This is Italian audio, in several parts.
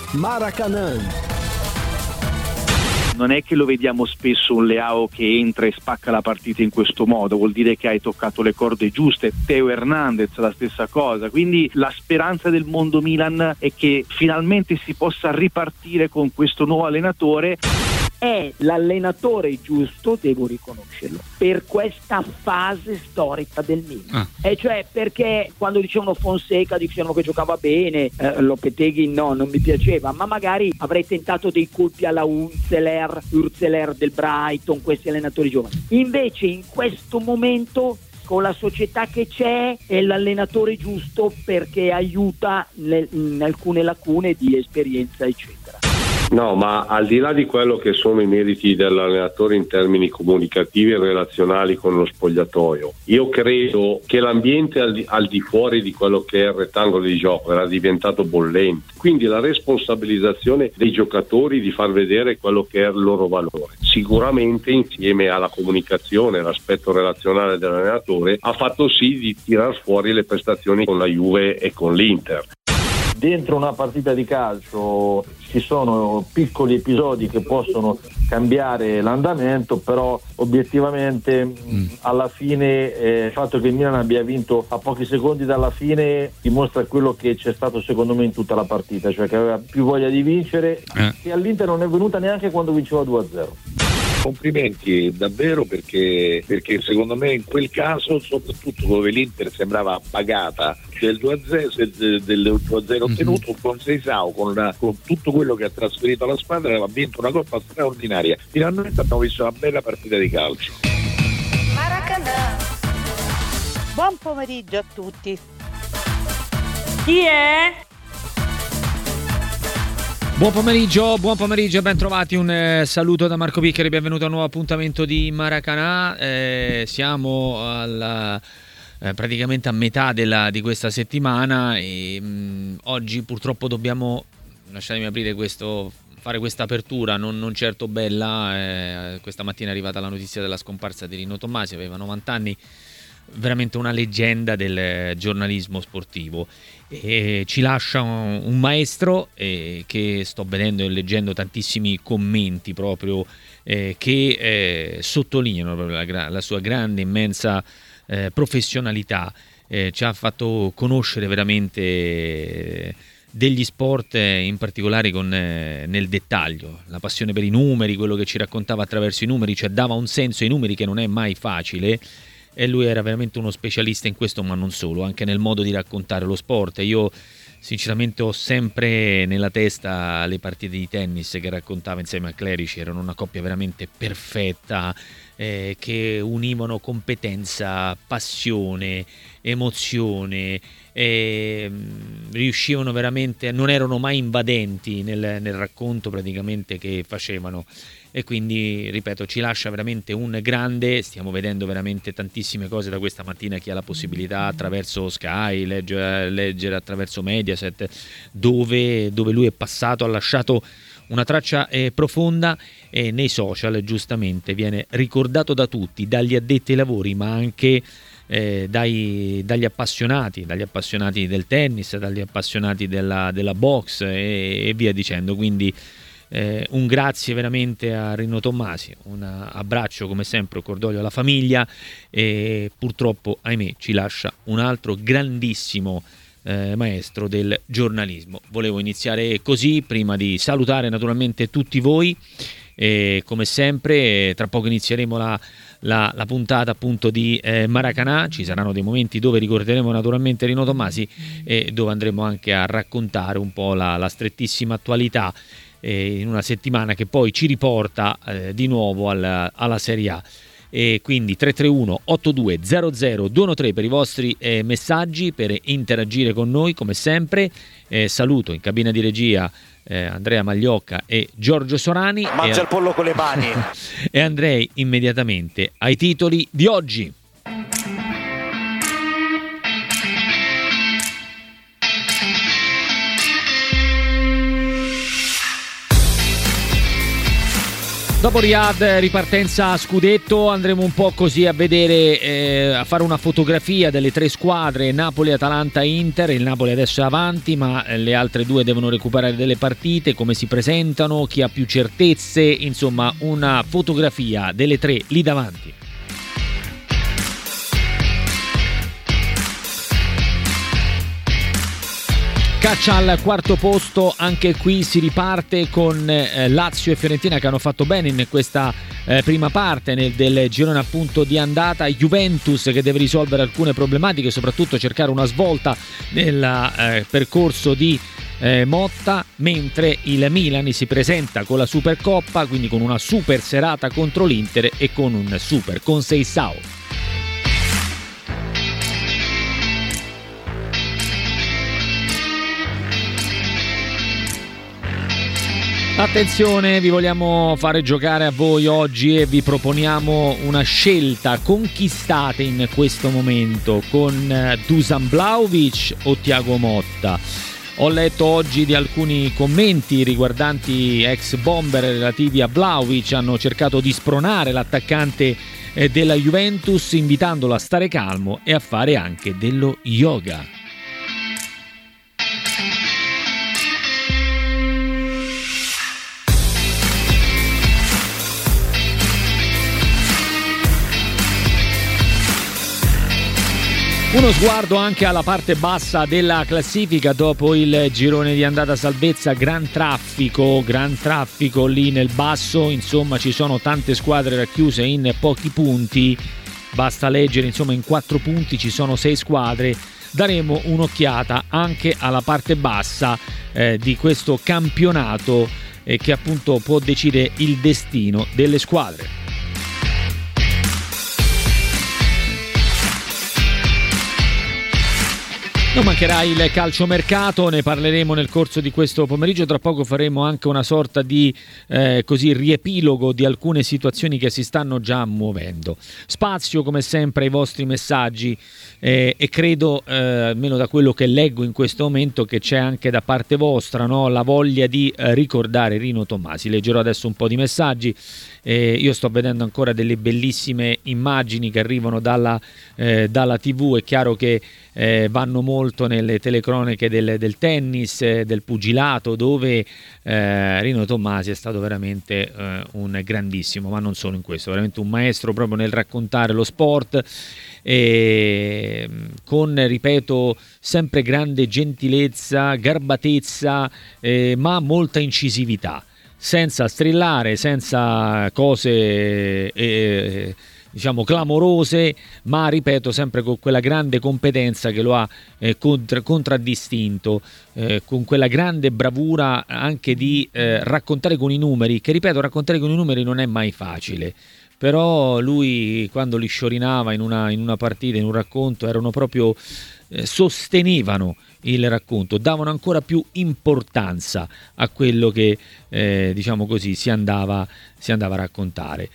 Maracanã. Non è che lo vediamo spesso un Leao che entra e spacca la partita in questo modo, vuol dire che hai toccato le corde giuste. Teo Hernandez la stessa cosa, quindi la speranza del mondo Milan è che finalmente si possa ripartire con questo nuovo allenatore. È l'allenatore giusto, devo riconoscerlo, per questa fase storica del Milan. E cioè perché quando dicevano Fonseca dicevano che giocava bene, Lopetegui no, non mi piaceva, ma magari avrei tentato dei colpi alla Urzeler del Brighton, questi allenatori giovani. Invece in questo momento con la società che c'è è l'allenatore giusto perché aiuta in alcune lacune di esperienza eccetera. No, ma al di là di quello che sono i meriti dell'allenatore in termini comunicativi e relazionali con lo spogliatoio, io credo che l'ambiente al di fuori di quello che è il rettangolo di gioco era diventato bollente, quindi la responsabilizzazione dei giocatori di far vedere quello che è il loro valore, sicuramente insieme alla comunicazione, l'aspetto relazionale dell'allenatore, ha fatto sì di tirar fuori le prestazioni con la Juve e con l'Inter. Dentro una partita di calcio ci sono piccoli episodi che possono cambiare l'andamento, però obiettivamente alla fine il fatto che il Milan abbia vinto a pochi secondi dalla fine dimostra quello che c'è stato secondo me in tutta la partita, cioè che aveva più voglia di vincere e all'Inter non è venuta neanche quando vinceva 2-0. Complimenti davvero perché secondo me in quel caso, soprattutto dove l'Inter sembrava pagata del 2-0 ottenuto, con Seisao con tutto quello che ha trasferito alla squadra aveva vinto una coppa straordinaria. Finalmente abbiamo visto una bella partita di calcio. Maracanã. Buon pomeriggio a tutti. Chi è? Buon pomeriggio, ben trovati, un saluto da Marco Piccheri, benvenuto a un nuovo appuntamento di Maracanã. Siamo praticamente a metà di questa settimana e oggi purtroppo dobbiamo, lasciatemi aprire fare questa apertura non certo bella. Questa mattina è arrivata la notizia della scomparsa di Rino Tommasi, aveva 90 anni, veramente una leggenda del giornalismo sportivo. E ci lascia un maestro che sto vedendo e leggendo tantissimi commenti proprio che sottolineano proprio la sua grande, immensa professionalità. Ci ha fatto conoscere veramente degli sport, in particolare nel dettaglio, la passione per i numeri, quello che ci raccontava attraverso i numeri, cioè dava un senso ai numeri che non è mai facile. E lui era veramente uno specialista in questo, ma non solo, anche nel modo di raccontare lo sport. Io sinceramente ho sempre nella testa le partite di tennis che raccontava insieme a Clerici, erano una coppia veramente perfetta, che univano competenza, passione, emozione, riuscivano veramente, non erano mai invadenti nel racconto praticamente che facevano. E quindi, ripeto, ci lascia veramente un grande. Stiamo vedendo veramente tantissime cose da questa mattina. Chi ha la possibilità attraverso Sky, leggere attraverso Mediaset, dove lui è passato, ha lasciato una traccia profonda, e nei social giustamente viene ricordato da tutti, dagli addetti ai lavori, ma anche dagli appassionati del tennis, dagli appassionati della box e via dicendo. Quindi un grazie veramente a Rino Tommasi, un abbraccio come sempre, un cordoglio alla famiglia, e purtroppo ahimè ci lascia un altro grandissimo maestro del giornalismo. Volevo iniziare così prima di salutare naturalmente tutti voi, e come sempre tra poco inizieremo la puntata appunto di Maracanã. Ci saranno dei momenti dove ricorderemo naturalmente Rino Tommasi e dove andremo anche a raccontare un po' la strettissima attualità in una settimana che poi ci riporta di nuovo alla Serie A. E quindi 331 8200 213 per i vostri messaggi, per interagire con noi come sempre. Saluto in cabina di regia Andrea Magliocca e Giorgio Sorani. Mangia il pollo con le mani. E andrei immediatamente ai titoli di oggi. Dopo Riyadh, ripartenza scudetto, andremo un po' così a vedere, a fare una fotografia delle tre squadre, Napoli, Atalanta, Inter. Il Napoli adesso è avanti, ma le altre due devono recuperare delle partite, come si presentano, chi ha più certezze, insomma una fotografia delle tre lì davanti. Caccia al quarto posto, anche qui si riparte con Lazio e Fiorentina che hanno fatto bene in questa prima parte del girone appunto di andata. Juventus che deve risolvere alcune problematiche, soprattutto cercare una svolta nel percorso di Motta, mentre il Milan si presenta con la Supercoppa, quindi con una super serata contro l'Inter e con un super Conceição. Attenzione, vi vogliamo fare giocare a voi oggi e vi proponiamo una scelta. Con chi state in questo momento? Con Dusan Vlahovic o Thiago Motta? Ho letto oggi di alcuni commenti riguardanti ex bomber relativi a Vlahovic, hanno cercato di spronare l'attaccante della Juventus invitandolo a stare calmo e a fare anche dello yoga. Uno sguardo anche alla parte bassa della classifica dopo il girone di andata salvezza, gran traffico lì nel basso, insomma ci sono tante squadre racchiuse in pochi punti, basta leggere, insomma in 4 punti ci sono 6 squadre. Daremo un'occhiata anche alla parte bassa di questo campionato che appunto può decidere il destino delle squadre. Non mancherà il calciomercato, ne parleremo nel corso di questo pomeriggio. Tra poco faremo anche una sorta di così riepilogo di alcune situazioni che si stanno già muovendo. Spazio come sempre ai vostri messaggi e credo, almeno da quello che leggo in questo momento, che c'è anche da parte vostra, no? La voglia di ricordare Rino Tommasi. Leggerò adesso un po' di messaggi. Io sto vedendo ancora delle bellissime immagini che arrivano dalla TV. È chiaro che vanno molto nelle telecronache del tennis, del pugilato, dove Rino Tommasi è stato veramente un grandissimo, ma non solo in questo, veramente un maestro proprio nel raccontare lo sport, con, ripeto, sempre grande gentilezza, garbatezza, ma molta incisività, senza strillare, senza cose diciamo clamorose, ma ripeto sempre con quella grande competenza che lo ha contraddistinto, con quella grande bravura anche di raccontare con i numeri, che ripeto, raccontare con i numeri non è mai facile, però lui quando li sciorinava in una partita, in un racconto, erano proprio sostenevano il racconto, davano ancora più importanza a quello che diciamo così si andava a raccontare.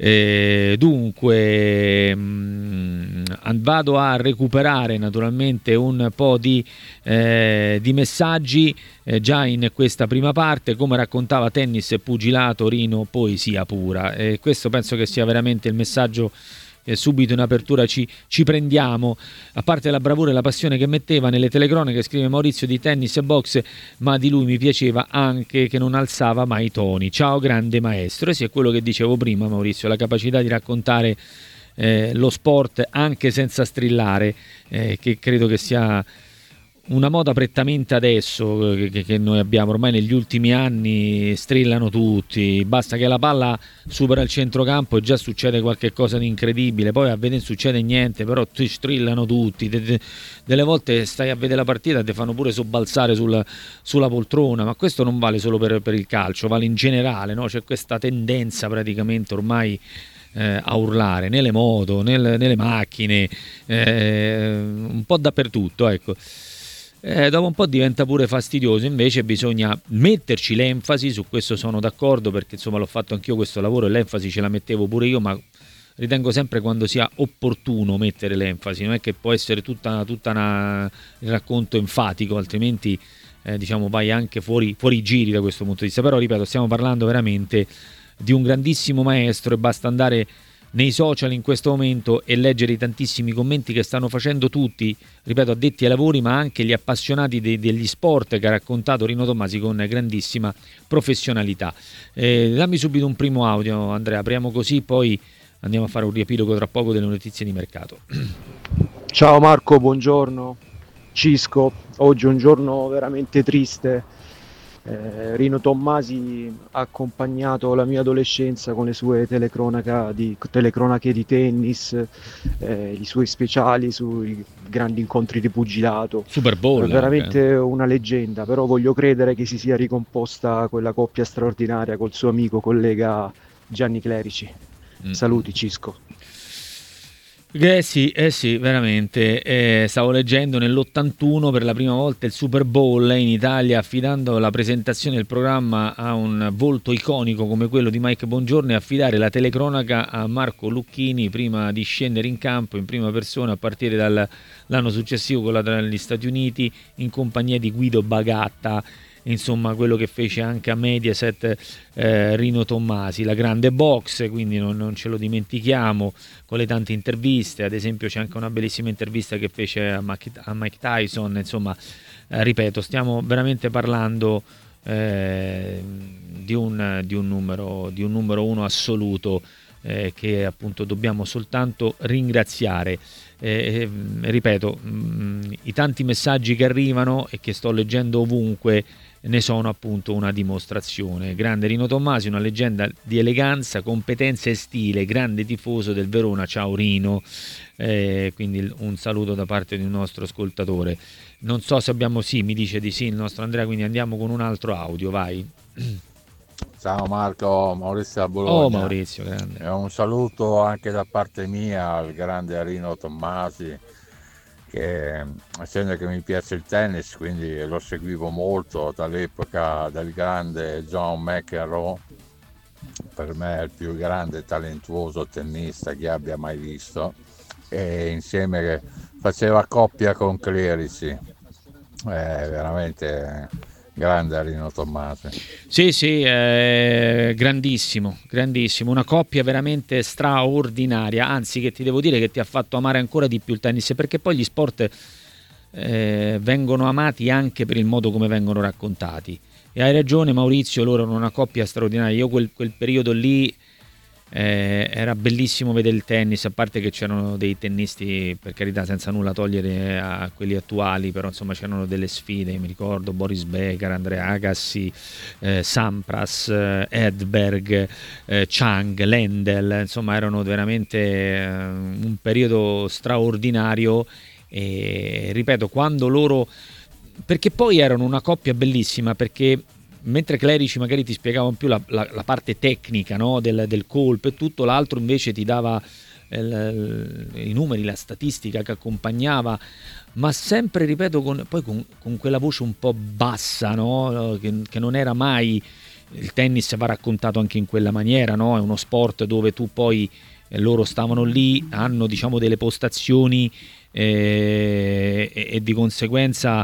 Dunque vado a recuperare naturalmente un po' di messaggi già in questa prima parte. Come raccontava tennis e pugilato Rino, poesia pura, e questo penso che sia veramente il messaggio subito in apertura ci prendiamo. A parte la bravura e la passione che metteva nelle telecronache, scrive Maurizio, di tennis e box, ma di lui mi piaceva anche che non alzava mai i toni. Ciao grande maestro. E sì, è quello che dicevo prima, Maurizio, la capacità di raccontare lo sport anche senza strillare, che credo che sia una moda prettamente adesso che noi abbiamo. Ormai negli ultimi anni strillano tutti, basta che la palla supera il centrocampo e già succede qualche cosa di incredibile, poi a vedere non succede niente, però strillano tutti, delle volte stai a vedere la partita e ti fanno pure sobbalzare sulla poltrona, ma questo non vale solo per il calcio, vale in generale, no? C'è questa tendenza praticamente ormai a urlare nelle moto, nelle macchine, un po' dappertutto, ecco. Dopo un po' diventa pure fastidioso, invece bisogna metterci l'enfasi, su questo sono d'accordo, perché insomma l'ho fatto anch'io questo lavoro e l'enfasi ce la mettevo pure io, ma ritengo sempre quando sia opportuno mettere l'enfasi, non è che può essere tutta il racconto enfatico, altrimenti diciamo vai anche fuori giri da questo punto di vista. Però ripeto, stiamo parlando veramente di un grandissimo maestro, e basta andare nei social in questo momento e leggere i tantissimi commenti che stanno facendo tutti, ripeto, addetti ai lavori, ma anche gli appassionati degli sport, che ha raccontato Rino Tommasi con grandissima professionalità. Dammi subito un primo audio, Andrea, apriamo così, poi andiamo a fare un riepilogo tra poco delle notizie di mercato. Ciao Marco, buongiorno. Cisco, oggi è un giorno veramente triste. Rino Tommasi ha accompagnato la mia adolescenza con le sue telecronache di tennis, i suoi speciali sui grandi incontri di pugilato. Super Bowl, veramente una leggenda, però voglio credere che si sia ricomposta quella coppia straordinaria col suo amico collega Gianni Clerici. Saluti Cisco. Sì, veramente. Stavo leggendo nell'81 per la prima volta il Super Bowl in Italia, affidando la presentazione del programma a un volto iconico come quello di Mike Bongiorno, e affidare la telecronaca a Marco Lucchini prima di scendere in campo in prima persona a partire dall'anno successivo con gli Stati Uniti, in compagnia di Guido Bagatta. Insomma, quello che fece anche a Mediaset Rino Tommasi, la grande box, quindi non ce lo dimentichiamo, con le tante interviste. Ad esempio c'è anche una bellissima intervista che fece a Mike Tyson. Insomma, ripeto, stiamo veramente parlando di un numero uno assoluto, che appunto dobbiamo soltanto ringraziare. Ripeto, i tanti messaggi che arrivano e che sto leggendo ovunque ne sono appunto una dimostrazione. Grande Rino Tommasi, una leggenda di eleganza, competenza e stile, grande tifoso del Verona. Ciao Rino. Quindi un saluto da parte di un nostro ascoltatore. Non so se abbiamo, sì, mi dice di sì il nostro Andrea, quindi andiamo con un altro audio, vai. Ciao Marco, Maurizio da Bologna. Oh Maurizio, grande. E un saluto anche da parte mia al grande Rino Tommasi, che essendo che mi piace il tennis, quindi lo seguivo molto dall'epoca del grande John McEnroe. Per me è il più grande e talentuoso tennista che abbia mai visto, e insieme faceva coppia con Clerici. Veramente grande Rino Tommasi. Sì, grandissimo, una coppia veramente straordinaria, anzi, che ti devo dire che ti ha fatto amare ancora di più il tennis, perché poi gli sport vengono amati anche per il modo come vengono raccontati. E hai ragione Maurizio, loro erano una coppia straordinaria. Io quel periodo lì era bellissimo vedere il tennis, a parte che c'erano dei tennisti, per carità, senza nulla togliere a quelli attuali, però insomma c'erano delle sfide. Mi ricordo Boris Becker, Andrea Agassi, Sampras, Edberg, Chang, Lendl, insomma erano veramente un periodo straordinario. E ripeto, quando loro, perché poi erano una coppia bellissima, perché mentre Clerici magari ti spiegava più la parte tecnica, no? del colpo e tutto, l'altro invece ti dava i numeri, la statistica che accompagnava, ma sempre, ripeto, con quella voce un po' bassa, no? che non era mai. Il tennis va raccontato anche in quella maniera, no? È uno sport dove tu poi, loro stavano lì, hanno diciamo delle postazioni e di conseguenza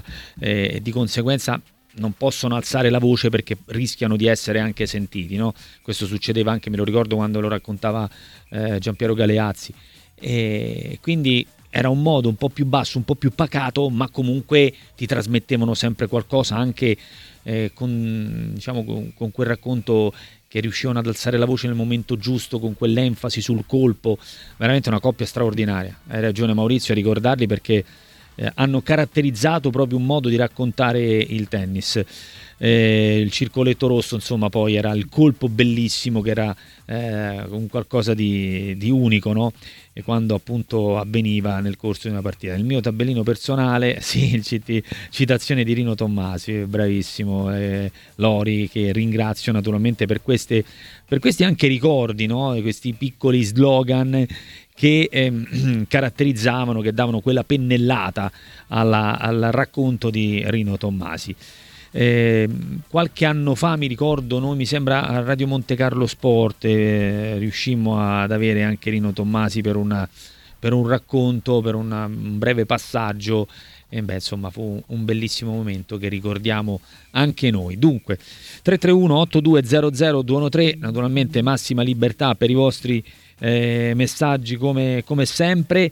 non possono alzare la voce perché rischiano di essere anche sentiti, no? Questo succedeva anche, me lo ricordo, quando lo raccontava Giampiero Galeazzi, e quindi era un modo un po' più basso, un po' più pacato, ma comunque ti trasmettevano sempre qualcosa, anche con quel racconto che riuscivano ad alzare la voce nel momento giusto, con quell'enfasi sul colpo. Veramente una coppia straordinaria. Hai ragione Maurizio a ricordarli, perché hanno caratterizzato proprio un modo di raccontare il tennis. Il circoletto rosso, insomma, poi era il colpo bellissimo, che era un qualcosa di unico, no? E quando appunto avveniva nel corso di una partita. Il mio tabellino personale, sì, citazione di Rino Tommasi, bravissimo, Lori, che ringrazio naturalmente per questi anche ricordi, no? Questi piccoli slogan che caratterizzavano, che davano quella pennellata al racconto di Rino Tommasi. Qualche anno fa, mi ricordo, noi, mi sembra, a Radio Monte Carlo Sport riuscimmo ad avere anche Rino Tommasi per un racconto, per un breve passaggio, e beh, insomma, fu un bellissimo momento che ricordiamo anche noi. Dunque 331-8200-213, naturalmente massima libertà per i vostri messaggi come sempre.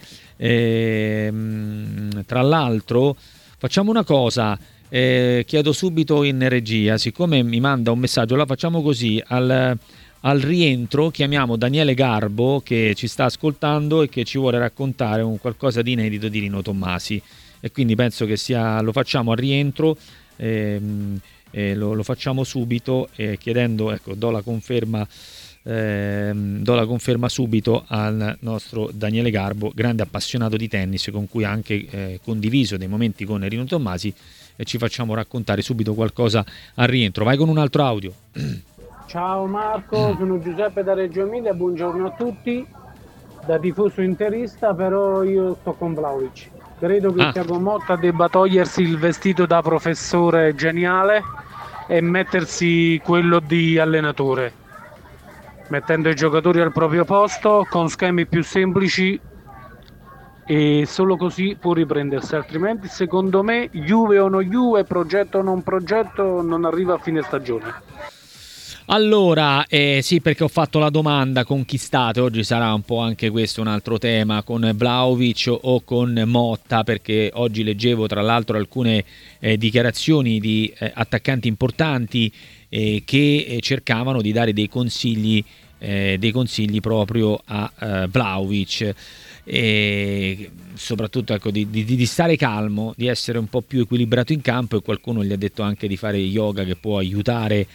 Tra l'altro facciamo una cosa, chiedo subito in regia, siccome mi manda un messaggio, la facciamo così: al rientro chiamiamo Daniele Garbo, che ci sta ascoltando e che ci vuole raccontare un qualcosa di inedito di Rino Tommasi, e quindi penso che lo facciamo al rientro, lo facciamo subito, chiedendo, ecco, do la conferma subito al nostro Daniele Garbo, grande appassionato di tennis, con cui ha anche condiviso dei momenti con Rino Tommasi, e ci facciamo raccontare subito qualcosa al rientro. Vai con un altro audio. Ciao Marco, sono Giuseppe da Reggio Emilia, buongiorno a tutti. Da tifoso interista, però io sto con Vlahovic. Credo che Thiago Motta debba togliersi il vestito da professore geniale e mettersi quello di allenatore, mettendo i giocatori al proprio posto con schemi più semplici, e solo così può riprendersi, altrimenti secondo me Juve o no Juve, progetto o non progetto, non arriva a fine stagione. Allora, sì, perché ho fatto la domanda con chi state, oggi sarà un po' anche questo un altro tema, con Vlahovic o con Motta, perché oggi leggevo tra l'altro alcune dichiarazioni di attaccanti importanti che cercavano di dare dei consigli proprio a Vlahovic, e soprattutto, ecco, di stare calmo, di essere un po' più equilibrato in campo, e qualcuno gli ha detto anche di fare yoga, che può aiutare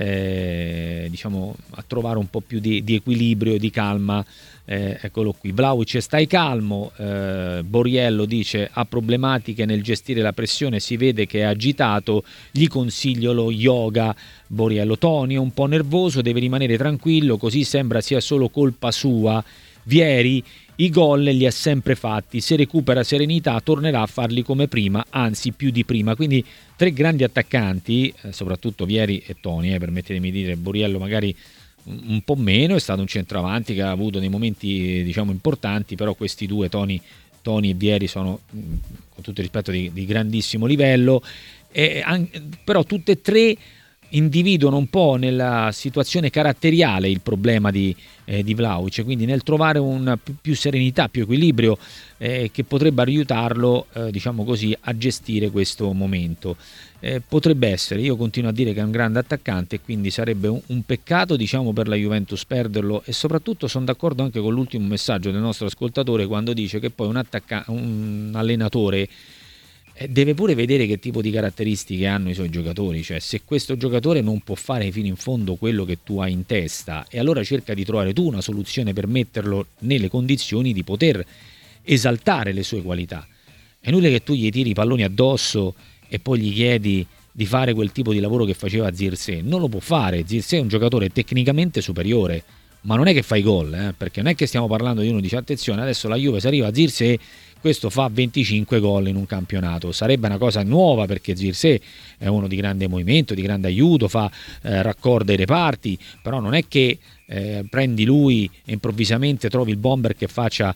diciamo a trovare un po' più di equilibrio e di calma. Eccolo qui, Vlahovic, stai calmo. Borriello dice: ha problematiche nel gestire la pressione, si vede che è agitato, gli consiglio lo yoga. Borriello: Toni è un po' nervoso, deve rimanere tranquillo, così sembra sia solo colpa sua. Vieri: i gol li ha sempre fatti, se recupera serenità tornerà a farli come prima, anzi più di prima. Quindi 3 grandi attaccanti, soprattutto Vieri e Toni, permettetemi di dire. Borriello magari un po' meno, è stato un centravanti che ha avuto dei momenti, diciamo, importanti, però questi due, Toni e Vieri, sono, con tutto il rispetto, di grandissimo livello, però tutte e 3 individuano un po' nella situazione caratteriale il problema di Vlahovic, quindi nel trovare più serenità, più equilibrio, che potrebbe aiutarlo, diciamo così, a gestire questo momento. Potrebbe essere, io continuo a dire che è un grande attaccante, e quindi sarebbe un peccato, diciamo, per la Juventus perderlo. E soprattutto sono d'accordo anche con l'ultimo messaggio del nostro ascoltatore, quando dice che poi un allenatore deve pure vedere che tipo di caratteristiche hanno i suoi giocatori, cioè se questo giocatore non può fare fino in fondo quello che tu hai in testa, e allora cerca di trovare tu una soluzione per metterlo nelle condizioni di poter esaltare le sue qualità. È inutile che tu gli tiri i palloni addosso e poi gli chiedi di fare quel tipo di lavoro che faceva Zirkzee. Non lo può fare. Zirkzee è un giocatore tecnicamente superiore, ma non è che fa i gol, perché non è che stiamo parlando di uno dice: attenzione, adesso la Juve, se arriva Zirkzee, questo fa 25 gol in un campionato. Sarebbe una cosa nuova, perché Zirkzee è uno di grande movimento, di grande aiuto, raccorda i reparti, però non è che prendi lui e improvvisamente trovi il bomber che faccia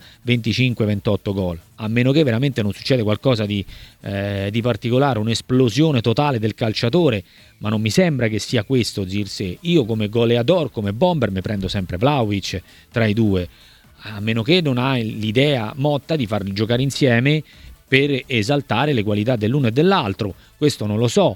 25-28 gol, a meno che veramente non succede qualcosa di particolare, un'esplosione totale del calciatore, ma non mi sembra che sia questo Zirkzee. Io come goleador, come bomber, mi prendo sempre Vlahovic tra i due, a meno che non ha l'idea Motta di farli giocare insieme per esaltare le qualità dell'uno e dell'altro. Questo non lo so.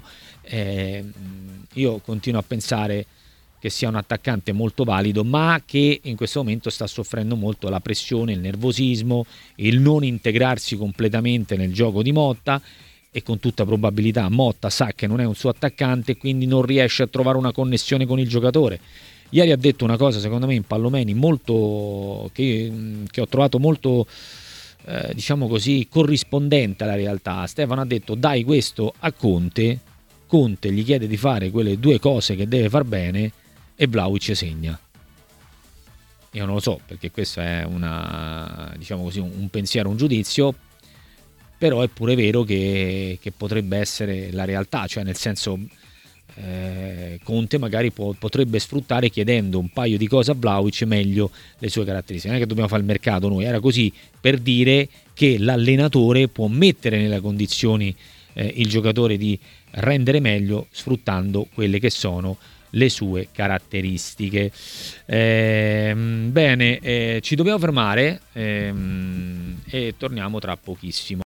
Io continuo a pensare che sia un attaccante molto valido, ma che in questo momento sta soffrendo molto la pressione, il nervosismo, il non integrarsi completamente nel gioco di Motta, e con tutta probabilità Motta sa che non è un suo attaccante e quindi non riesce a trovare una connessione con il giocatore. Ieri ha detto una cosa, secondo me, in Pallomeni molto che ho trovato molto diciamo così corrispondente alla realtà. Stefano ha detto: dai questo a Conte gli chiede di fare quelle 2 cose che deve far bene e Vlahovic segna. Io non lo so, perché questo è diciamo così, un pensiero, un giudizio, però è pure vero che potrebbe essere la realtà, cioè nel senso, Conte magari potrebbe sfruttare, chiedendo un paio di cose a Vlahovic, meglio le sue caratteristiche. Non è che dobbiamo fare il mercato noi, era così per dire che l'allenatore può mettere nelle condizioni il giocatore di rendere meglio sfruttando quelle che sono le sue caratteristiche. Bene, ci dobbiamo fermare e torniamo tra pochissimo.